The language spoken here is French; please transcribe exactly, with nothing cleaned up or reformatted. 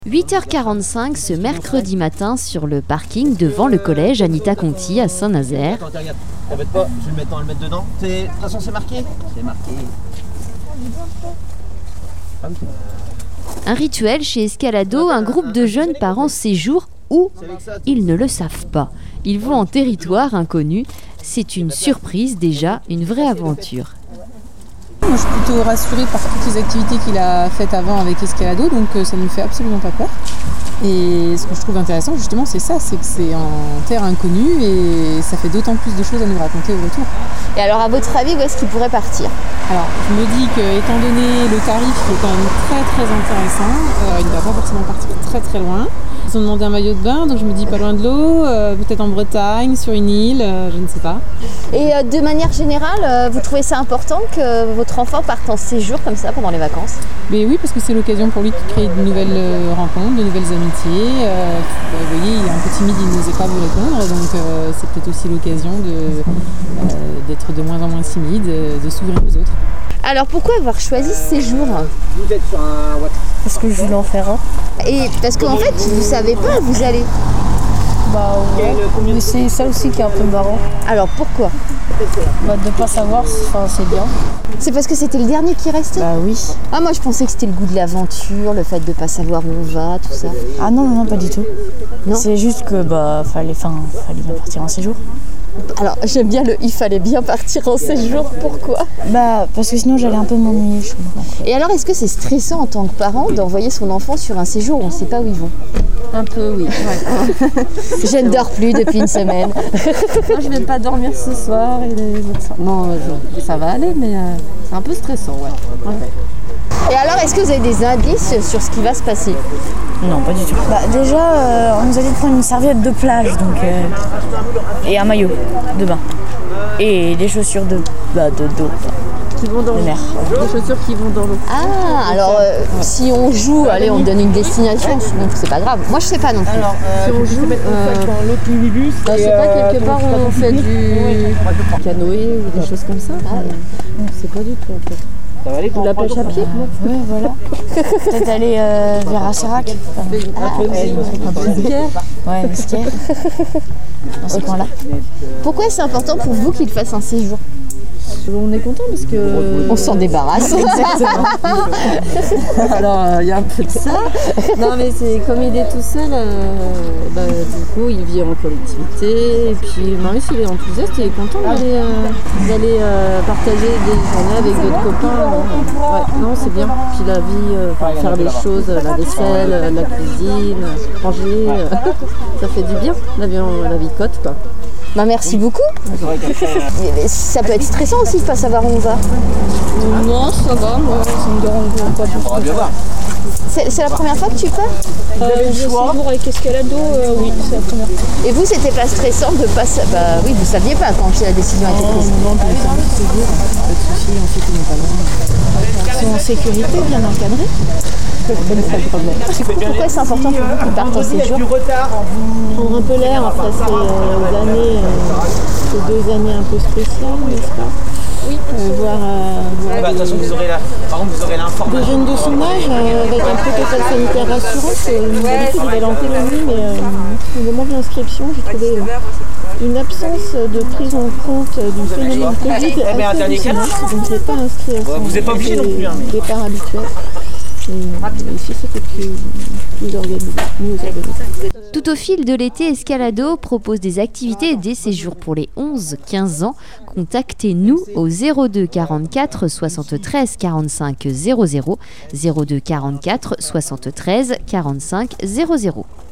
huit heures quarante-cinq ce mercredi matin sur le parking devant le collège Anita Conti à Saint-Nazaire. Attends, regarde, t'embête pas, je vais le mettre, le mettre dedans. De toute façon, c'est marqué. C'est marqué. Un rituel chez Escalado, un groupe de jeunes part en séjour où ils ne le savent pas. Ils vont en territoire inconnu. C'est une surprise déjà, une vraie aventure. Moi, je suis plutôt rassurée par toutes les activités qu'il a faites avant avec Escalado, donc ça ne me fait absolument pas peur. Et ce que je trouve intéressant, justement, c'est ça, c'est que c'est en terre inconnue et ça fait d'autant plus de choses à nous raconter au retour. Et alors, à votre avis, où est-ce qu'il pourrait partir ? Alors, je me dis que, étant donné le tarif qui est quand même très très intéressant, euh, il ne va pas forcément partir très très loin. Ils ont demandé un maillot de bain, donc je me dis pas loin de l'eau, euh, peut-être en Bretagne, sur une île, euh, je ne sais pas. Et euh, de manière générale, euh, vous trouvez ça important que votre enfant parte en séjour comme ça pendant les vacances ? Mais oui, parce que c'est l'occasion pour lui de créer de nouvelles euh, rencontres, de nouvelles amitiés. Euh, vous voyez, il est un peu timide, il n'osait pas vous répondre, donc euh, c'est peut-être aussi l'occasion de, euh, d'être de moins en moins timide, de s'ouvrir aux autres. Alors pourquoi avoir choisi ce séjour ? Vous êtes sur un WhatsApp. Parce que je voulais en faire un. Et parce qu'en fait, vous ne savez pas où vous allez. Bah ouais. Mais c'est ça aussi qui est un peu marrant. Alors pourquoi ? Bah de pas savoir, enfin, c'est bien. C'est parce que c'était le dernier qui restait ? Bah oui. Ah moi je pensais que c'était le goût de l'aventure, le fait de ne pas savoir où on va, tout ça. Ah non, non, non, pas du tout. Non ? C'est juste que bah fallait, enfin, fallait bien partir en séjour. Alors j'aime bien le « il fallait bien partir en séjour », pourquoi ? Bah parce que sinon j'allais un peu m'ennuyer chez moi. Et alors est-ce que c'est stressant en tant que parent d'envoyer son enfant sur un séjour où on ne sait pas où ils vont ? Un peu, oui. Ouais. Je ne dors plus depuis une semaine. Non, je ne vais pas dormir ce soir et les autres soirs. Non, je, ça va aller, mais euh, c'est un peu stressant, ouais. ouais. Et alors, est-ce que vous avez des indices sur ce qui va se passer ? Non, pas du tout. Bah déjà, euh, on nous a dit de prendre une serviette de plage, donc euh, et un maillot de bain et des chaussures de bah, de dos. Qui vont dans de mer. Des chaussures qui vont dans l'eau. Ah, alors euh, si on joue, allez, on donne une destination, donc c'est pas grave. Moi, je sais pas non plus. Alors, euh, si on joue, euh, dans l'autre minibus, bah, je sais pas, quelque part on fait du canoë ou des choses comme ça. Ah, ouais. C'est pas du tout en fait. Ça va aller pour la pêche à pied ? Euh, ouais, voilà. Peut-être aller euh, vers Asserac. Ah, un peu de skière. Ouais, une skière. Dans ce coin-là. Pourquoi c'est important pour vous qu'il fasse un séjour ? On est content parce que... On s'en débarrasse. Exactement. Alors, il euh, y a un peu de ça. Non, mais c'est comme il est tout seul, euh, bah, du coup, il vit en collectivité. Et puis, Marius, il est enthousiaste, il est content d'aller, euh, d'aller euh, partager des journées avec d'autres copains. Ouais, non, c'est bien. Puis la vie, euh, faire les choses, la vaisselle, la cuisine, manger, euh, ça fait du bien, la vie, la vie cote, quoi. Bah merci beaucoup. Ça peut être stressant aussi de ne pas savoir où on va. Non, ça va, moi, ça me dérange pas plus que ça. C'est, c'est la première fois que tu pars ? euh, Le séjour avec Escalado, euh, oui, c'est la première fois. Et vous, c'était pas stressant de pas... Bah oui, vous saviez pas quand la décision a été prise. Non, non, pas de séjour, pas de soucis, on sait qu'ils n'ont pas loin. Ils sont en sécurité, bien encadrés. Pourquoi c'est important pour vous qu'ils partent en séjour ? Prendre un peu l'air après ces euh, années, euh, ces deux années un peu spéciales, n'est-ce pas ? Oui. Euh, voir, euh, voir ah bah, de toute façon, vous aurez la... Par contre, vous aurez l'information. des jeunes de son âge euh, avec un protocole sanitaire rassurant. Euh, D'habitude, il va aller en témoigner, mais euh, au moment de l'inscription, j'ai trouvé euh, une absence de prise en compte du phénomène Covid assez hallucinante. Donc, je n'ai pas inscrit à son vous n'êtes pas obligé non plus. Hein, mais... départ habituel. Et ici, c'était plus, plus organisé, mieux organisé. Tout au fil de l'été, Escalado propose des activités et des séjours pour les onze quinze ans. Contactez-nous au zéro deux quarante-quatre soixante-treize quarante-cinq zéro zéro, zéro deux quarante-quatre soixante-treize quarante-cinq zéro zéro.